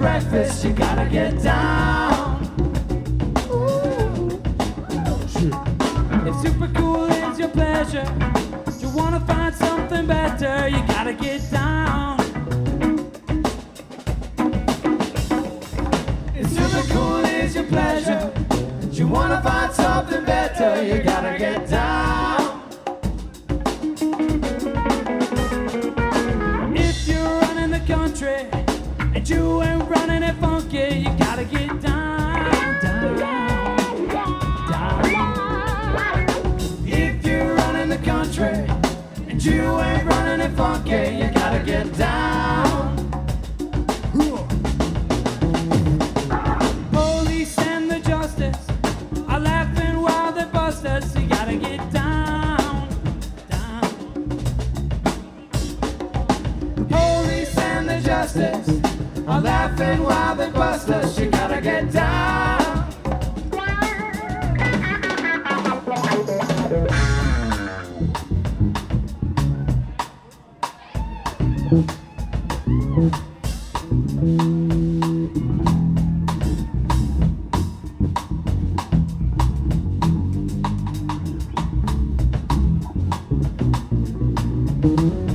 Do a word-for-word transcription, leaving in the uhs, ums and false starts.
breakfast, you gotta get down. If super cool is your pleasure, you wanna find something better, you gotta get down. If super cool is your pleasure, you wanna find something better, you gotta get down. If you're running the country and you ain't running it funky, you gotta get down, down, down. If you're running the country and you ain't running it funky, you gotta get down. Police and the justice are laughing while they bust us, you gotta get down, down. Police and the justice are laughing while they bust us, you gotta get down. Thank